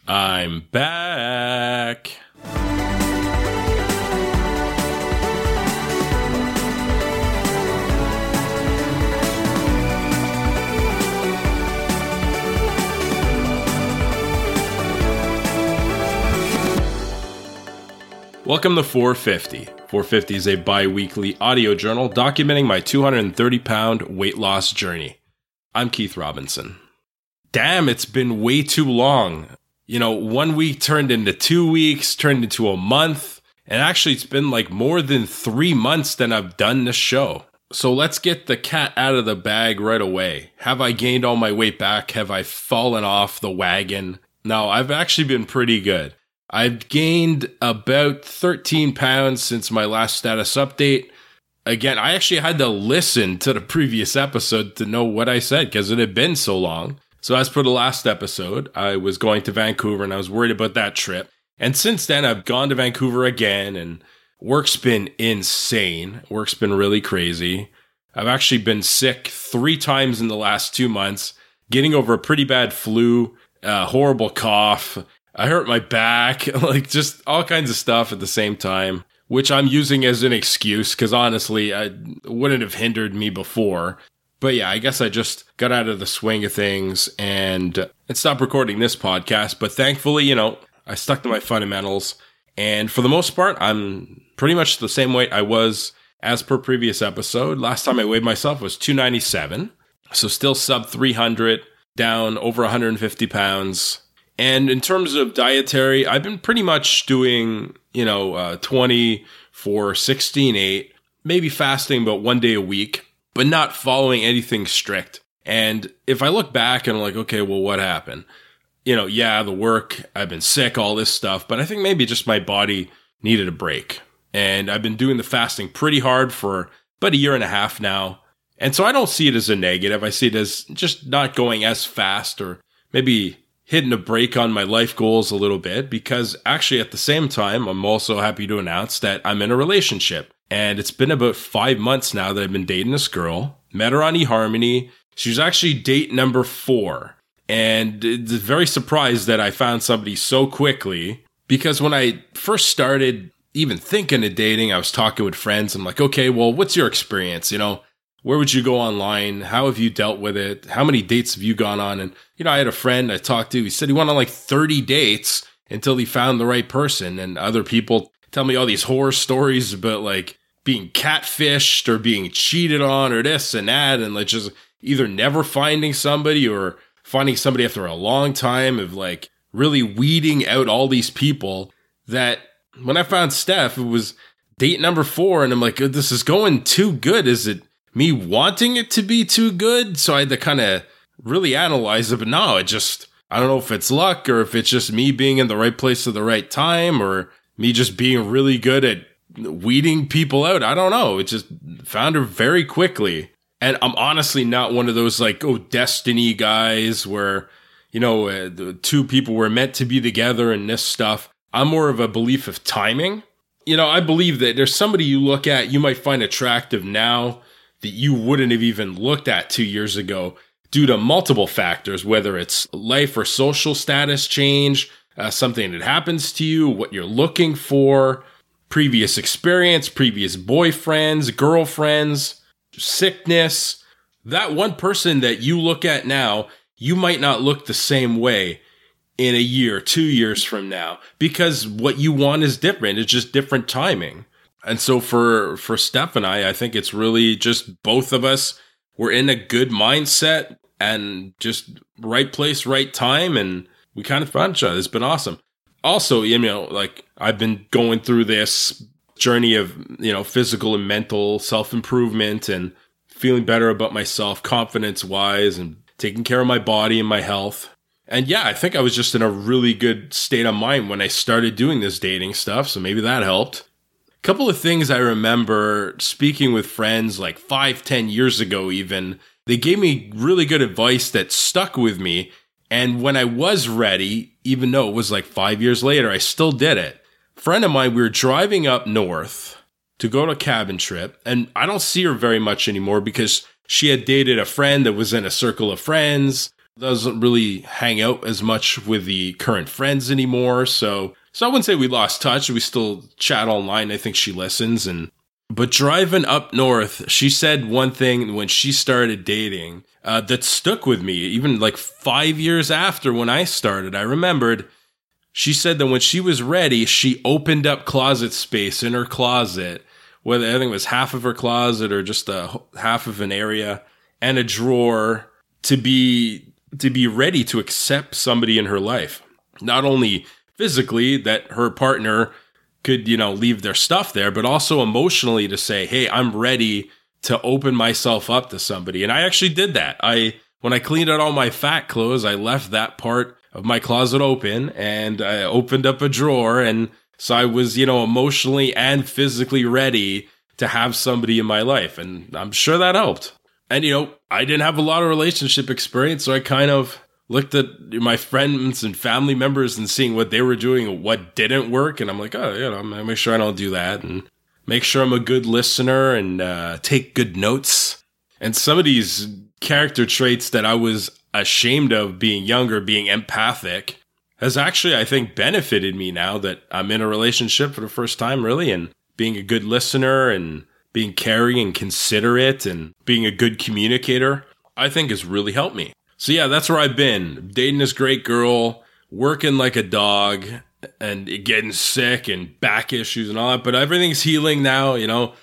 I'm back. Welcome to 450. 450 is a bi-weekly audio journal documenting my 230-pound weight loss journey. I'm Keith Robinson. Damn, it's been way too long. 1 week turned into 2 weeks, turned into a month, and actually it's been like more than 3 months that I've done this show. So let's get the cat out of the bag right away. Have I gained all my weight back? Have I fallen off the wagon? No, I've actually been pretty good. I've gained about 13 pounds since my last status update. Again, I actually had to listen to the previous episode to know what I said because it had been so long. So as per the last episode, I was going to Vancouver and I was worried about that trip. And since then, I've gone to Vancouver again and work's been insane. Work's been really crazy. I've actually been sick 3 times in the last 2 months, getting over a pretty bad flu, horrible cough. I hurt my back, like just all kinds of stuff at the same time, which I'm using as an excuse because honestly, it wouldn't have hindered me before. But yeah, I guess I just got out of the swing of things and stopped recording this podcast. But thankfully, I stuck to my fundamentals. And for the most part, I'm pretty much the same weight I was as per previous episode. Last time I weighed myself was 297. So still sub 300, down over 150 pounds. And in terms of dietary, I've been pretty much doing, 24-16-8, maybe fasting about 1 day a week, but not following anything strict. And if I look back and I'm like, okay, well, what happened? The work, I've been sick, all this stuff, but I think maybe just my body needed a break. And I've been doing the fasting pretty hard for about 1.5 years now. And so I don't see it as a negative. I see it as just not going as fast or maybe hitting a break on my life goals a little bit because actually at the same time, I'm also happy to announce that I'm in a relationship. And it's been about 5 months now that I've been dating this girl. Met her on eHarmony. She was actually date number 4. And it's very surprised that I found somebody so quickly because when I first started even thinking of dating, I was talking with friends. I'm like, okay, well, what's your experience? Where would you go online? How have you dealt with it? How many dates have you gone on? And, I had a friend I talked to. He said he went on like 30 dates until he found the right person. And other people tell me all these horror stories about like being catfished or being cheated on or this and that. And like just either never finding somebody or finding somebody after a long time of like really weeding out all these people that when I found Steph, it was date number 4. And I'm like, this is going too good. Is it me wanting it to be too good? So I had to kind of really analyze it. But no, I don't know if it's luck or if it's just me being in the right place at the right time or me just being really good at weeding people out. I don't know. It just found her very quickly. And I'm honestly not one of those like, destiny guys where, the 2 people were meant to be together and this stuff. I'm more of a belief of timing. I believe that there's somebody you look at, you might find attractive now that you wouldn't have even looked at 2 years ago due to multiple factors, whether it's life or social status change, something that happens to you, what you're looking for, previous experience, previous boyfriends, girlfriends, sickness. That one person that you look at now, you might not look the same way in 1 year, 2 years from now, because what you want is different. It's just different timing. And so for Steph and I think it's really just both of us, we're in a good mindset and just right place, right time. And we kind of found each other. It's been awesome. Also, like I've been going through this journey of, physical and mental self-improvement and feeling better about myself, confidence-wise, and taking care of my body and my health. And yeah, I think I was just in a really good state of mind when I started doing this dating stuff. So maybe that helped. A couple of things I remember speaking with friends like 5-10 years ago even, they gave me really good advice that stuck with me. And when I was ready, even though it was like 5 years later, I still did it. A friend of mine, we were driving up north to go to a cabin trip. And I don't see her very much anymore because she had dated a friend that was in a circle of friends. doesn't really hang out as much with the current friends anymore. So I wouldn't say we lost touch. We still chat online. I think she listens. But driving up north, she said one thing when she started dating that stuck with me, even like 5 years after when I started. I remembered she said that when she was ready, she opened up closet space in her closet, whether I think it was half of her closet or just half of an area, and a drawer to be ready to accept somebody in her life. Not only physically that her partner could, leave their stuff there, but also emotionally to say, hey, I'm ready to open myself up to somebody. And I actually did that. When I cleaned out all my fat clothes, I left that part of my closet open and I opened up a drawer. And so I was, emotionally and physically ready to have somebody in my life. And I'm sure that helped. And, I didn't have a lot of relationship experience. So I kind of looked at my friends and family members and seeing what they were doing and what didn't work. And I'm like, I make sure I don't do that and make sure I'm a good listener and take good notes. And some of these character traits that I was ashamed of being younger, being empathic, has actually, I think, benefited me now that I'm in a relationship for the first time, really, and being a good listener and being caring and considerate and being a good communicator, I think has really helped me. So yeah, that's where I've been. Dating this great girl, working like a dog, and getting sick and back issues and all that. But everything's healing now,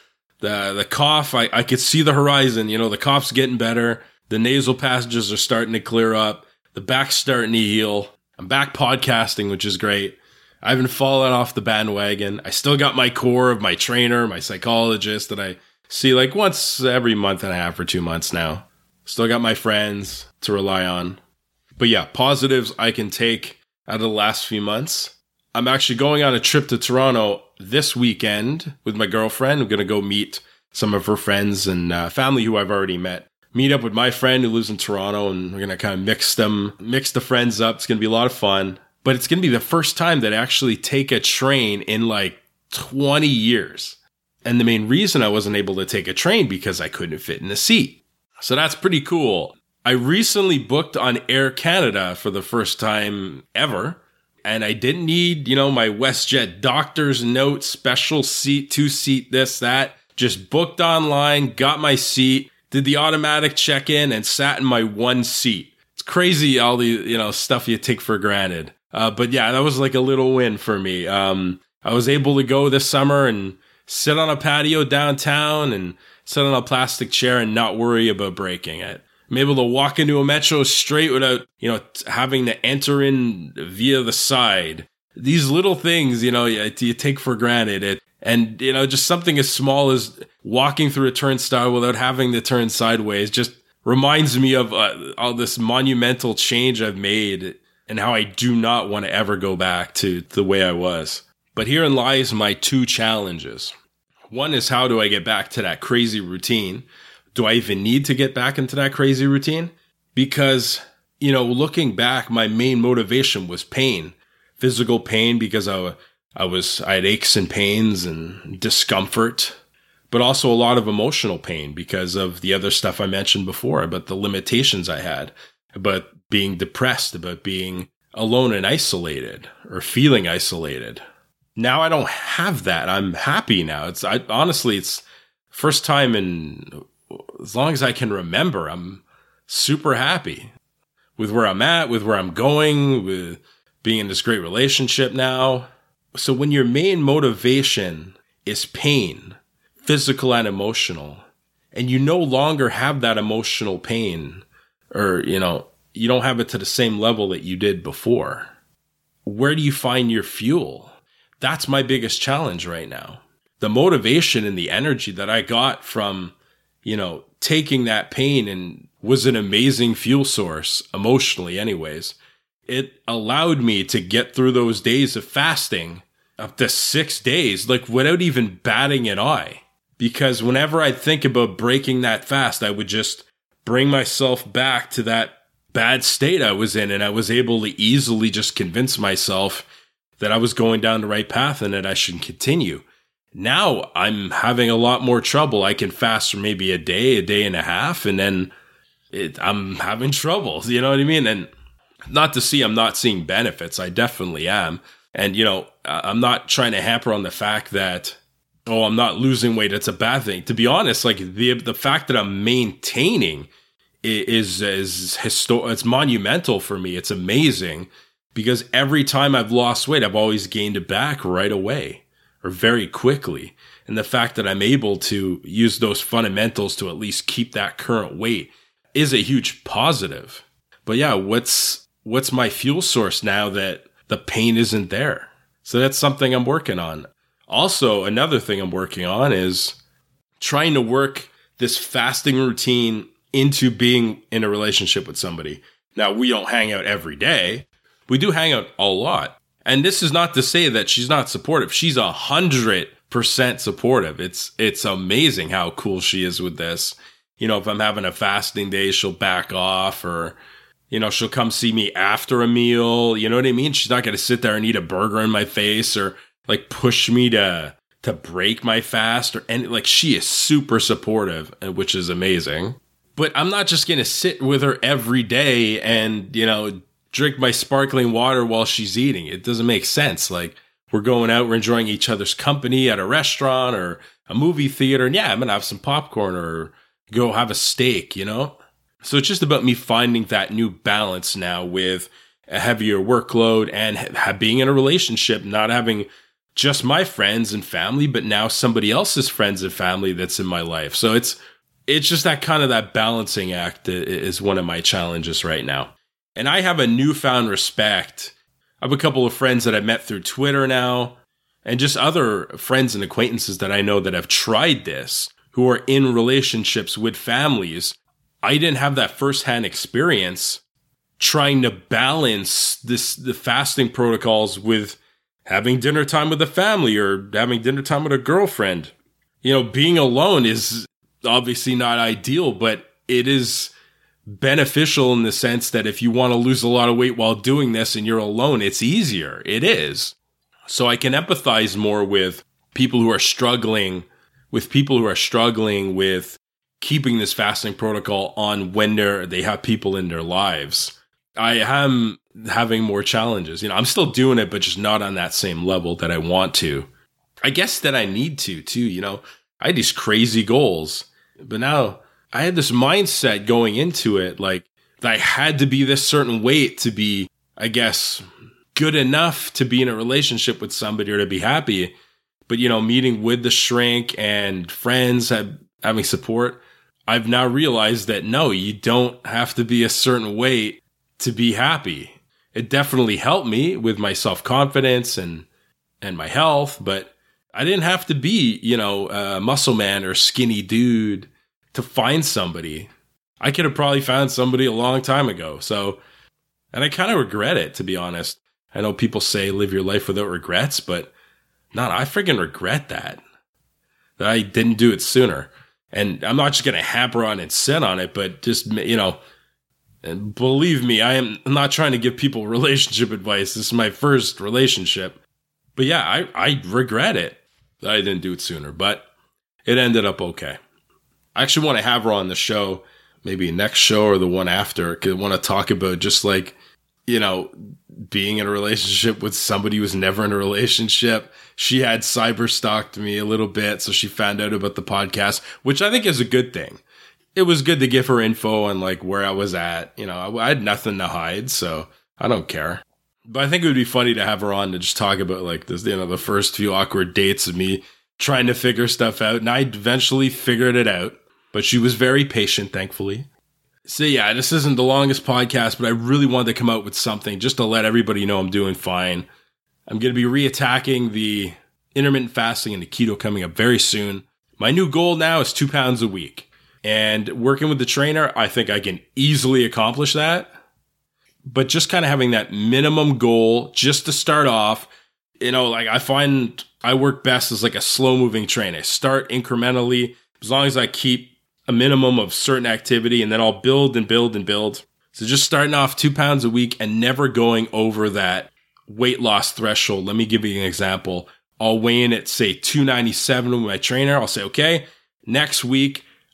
The cough, I could see the horizon. The cough's getting better. The nasal passages are starting to clear up. The back's starting to heal. I'm back podcasting, which is great. I haven't fallen off the bandwagon. I still got my core of my trainer, my psychologist that I see like once every month and a half or 2 months now. Still got my friends to rely on. But yeah, positives I can take out of the last few months. I'm actually going on a trip to Toronto this weekend with my girlfriend. I'm going to go meet some of her friends and family who I've already met. Meet up with my friend who lives in Toronto, and we're going to kind of mix the friends up. It's going to be a lot of fun. But it's going to be the first time that I actually take a train in like 20 years. And the main reason I wasn't able to take a train because I couldn't fit in the seat. So that's pretty cool. I recently booked on Air Canada for the first time ever. And I didn't need, my WestJet doctor's note, special seat, 2-seat, this, that. Just booked online, got my seat, did the automatic check-in, and sat in my one seat. It's crazy all the, stuff you take for granted. But yeah, that was like a little win for me. I was able to go this summer and sit on a patio downtown and sit on a plastic chair and not worry about breaking it. I'm able to walk into a metro straight without, having to enter in via the side. These little things, you take for granted. And just something as small as walking through a turnstile without having to turn sideways just reminds me of all this monumental change I've made and how I do not want to ever go back to the way I was. But herein lies my two challenges. One is, how do I get back to that crazy routine? Do I even need to get back into that crazy routine? Because, looking back, my main motivation was pain, physical pain, because I had aches and pains and discomfort, but also a lot of emotional pain because of the other stuff I mentioned before about the limitations I had, about being depressed, about being alone and isolated or feeling isolated. Now I don't have that. I'm happy now. Honestly, it's first time in as long as I can remember. I'm super happy with where I'm at, with where I'm going, with being in this great relationship now. So when your main motivation is pain, physical and emotional, and you no longer have that emotional pain, or, you don't have it to the same level that you did before, where do you find your fuel? That's my biggest challenge right now. The motivation and the energy that I got from, taking that pain and was an amazing fuel source, emotionally anyways. It allowed me to get through those days of fasting up to 6 days, like without even batting an eye. Because whenever I think about breaking that fast, I would just bring myself back to that bad state I was in. And I was able to easily just convince myself that I was going down the right path and that I should continue. Now I'm having a lot more trouble. I can fast for maybe a day and a half, and then I'm having trouble. You know what I mean? And not to see I'm not seeing benefits. I definitely am. And, I'm not trying to hamper on the fact that, I'm not losing weight. It's a bad thing. To be honest, like the fact that I'm maintaining is it's monumental for me. It's amazing because every time I've lost weight, I've always gained it back right away or very quickly. And the fact that I'm able to use those fundamentals to at least keep that current weight is a huge positive. But yeah, what's my fuel source now that the pain isn't there? So that's something I'm working on. Also, another thing I'm working on is trying to work this fasting routine into being in a relationship with somebody. Now, we don't hang out every day. We do hang out a lot. And this is not to say that she's not supportive. She's 100% supportive. It's amazing how cool she is with this. If I'm having a fasting day, she'll back off, or, she'll come see me after a meal. You know what I mean? She's not going to sit there and eat a burger in my face or like push me to break my fast or any, like she is super supportive, which is amazing. But I'm not just going to sit with her every day and, drink my sparkling water while she's eating. It doesn't make sense. Like, we're going out, we're enjoying each other's company at a restaurant or a movie theater. And yeah, I'm going to have some popcorn or go have a steak, So it's just about me finding that new balance now with a heavier workload and being in a relationship, not having just my friends and family, but now somebody else's friends and family that's in my life. So it's just that balancing act is one of my challenges right now. And I have a newfound respect. I have a couple of friends that I've met through Twitter now, and just other friends and acquaintances that I know that have tried this, who are in relationships with families. I didn't have that firsthand experience trying to balance the fasting protocols with having dinner time with a family or having dinner time with a girlfriend. Being alone is obviously not ideal, but it is beneficial in the sense that if you want to lose a lot of weight while doing this and you're alone, it's easier. It is. So I can empathize more with people who are struggling with keeping this fasting protocol on when they have people in their lives. I am having more challenges. I'm still doing it, but just not on that same level that I want to. I guess that I need to too. I had these crazy goals, but now I had this mindset going into it, like that I had to be this certain weight to be, I guess, good enough to be in a relationship with somebody or to be happy. But, meeting with the shrink and friends having support, I've now realized that no, you don't have to be a certain weight to be happy. It definitely helped me with my self-confidence and my health, but I didn't have to be, a muscle man or skinny dude to find somebody. I could have probably found somebody a long time ago. So, and I kind of regret it, to be honest. I know people say live your life without regrets, but I freaking regret that I didn't do it sooner. And I'm not just going to hamper on and sit on it, but just, and believe me, I'm not trying to give people relationship advice. This is my first relationship. But yeah, I regret it that I didn't do it sooner, but it ended up okay. I actually want to have her on the show, maybe next show or the one after, because I want to talk about just like, being in a relationship with somebody who was never in a relationship. She had cyber stalked me a little bit, so she found out about the podcast, which I think is a good thing. It was good to give her info on like where I was at. I had nothing to hide, so I don't care. But I think it would be funny to have her on to just talk about like this, the first few awkward dates of me trying to figure stuff out. And I eventually figured it out, but she was very patient, thankfully. So yeah, this isn't the longest podcast, but I really wanted to come out with something just to let everybody know I'm doing fine. I'm going to be reattacking the intermittent fasting and the keto coming up very soon. My new goal now is 2 pounds a week. And working with the trainer, I think I can easily accomplish that. But just kind of having that minimum goal just to start off, like I find I work best as like a slow moving train. I start incrementally as long as I keep a minimum of certain activity, and then I'll build and build and build. So just starting off 2 pounds a week and never going over that weight loss threshold. Let me give you an example. I'll weigh in at say 297 with my trainer. I'll say, okay, next week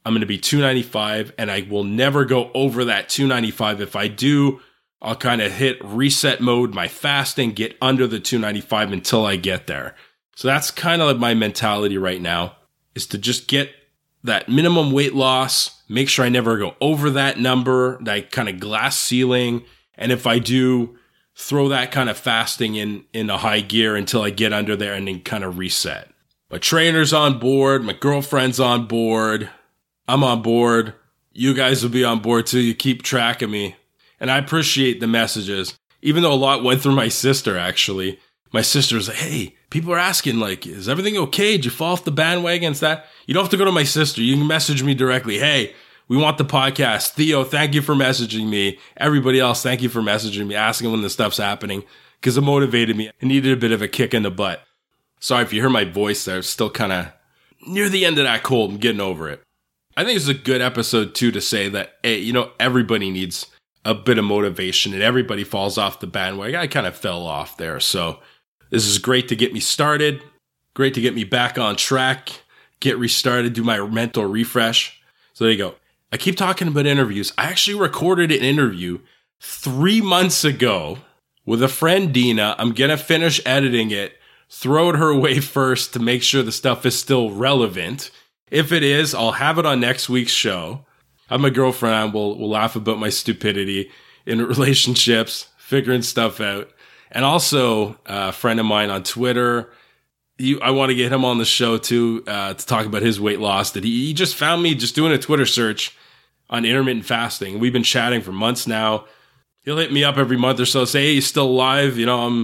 I'm going to be 295, and I will never go over that 295. If I do, I'll kind of hit reset mode, my fasting, get under the 295 until I get there. So that's kind of like my mentality right now, is to just get that minimum weight loss, make sure I never go over that number, that kind of glass ceiling. And if I do, throw that kind of fasting in a high gear until I get under there and then kind of reset. My trainer's on board. My girlfriend's on board. I'm on board. You guys will be on board too. You keep track of me. And I appreciate the messages. Even though a lot went through my sister, actually. My sister was like, hey, people are asking, like, is everything okay? Did you fall off the bandwagon? It's that. You don't have to go to my sister. You can message me directly. Hey, we want the podcast. Theo, thank you for messaging me. Everybody else, thank you for messaging me, asking when the stuff's happening, because it motivated me. I needed a bit of a kick in the butt. Sorry if you hear my voice there. It's still kind of near the end of that cold. I'm getting over it. I think it's a good episode, too, to say that, hey, everybody needs a bit of motivation and everybody falls off the bandwagon. I kind of fell off there. So this is great to get me started. Great to get me back on track, get restarted, do my mental refresh. So there you go. I keep talking about interviews. I actually recorded an interview 3 months ago with a friend, Dina. I'm going to finish editing it, throw it her way first to make sure the stuff is still relevant. If it is, I'll have it on next week's show. I have my girlfriend on. We'll laugh about my stupidity in relationships, figuring stuff out. And also, a friend of mine on Twitter, I want to get him on the show too, to talk about his weight loss. That he just found me just doing a Twitter search on intermittent fasting. We've been chatting for months now. He'll hit me up every month or so, say, hey, you still alive?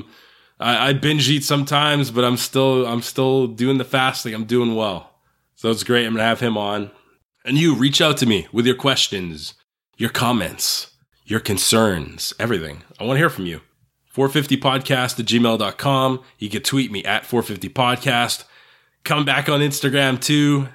I binge eat sometimes, but I'm still doing the fasting. I'm doing well. So it's great. I'm going to have him on. And you reach out to me with your questions, your comments, your concerns, everything. I want to hear from you. 450podcast@gmail.com. You can tweet me at 450podcast. Come back on Instagram too.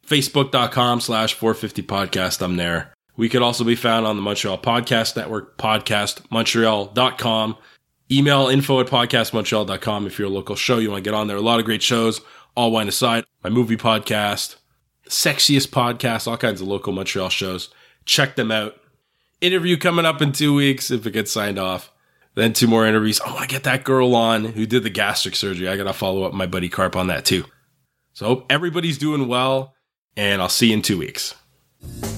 Facebook.com/450podcast. I'm there. We could also be found on the Montreal Podcast Network, podcastmontreal.com. Email info@podcastmontreal.com if you're a local show. You want to get on there. A lot of great shows. All Wine Aside, my movie podcast, Sexiest Podcast, all kinds of local Montreal shows. Check them out. Interview coming up in 2 weeks if it gets signed off. Then 2 more interviews. I want to get that girl on who did the gastric surgery. I got to follow up my buddy Carp on that too. So I hope everybody's doing well, and I'll see you in 2 weeks.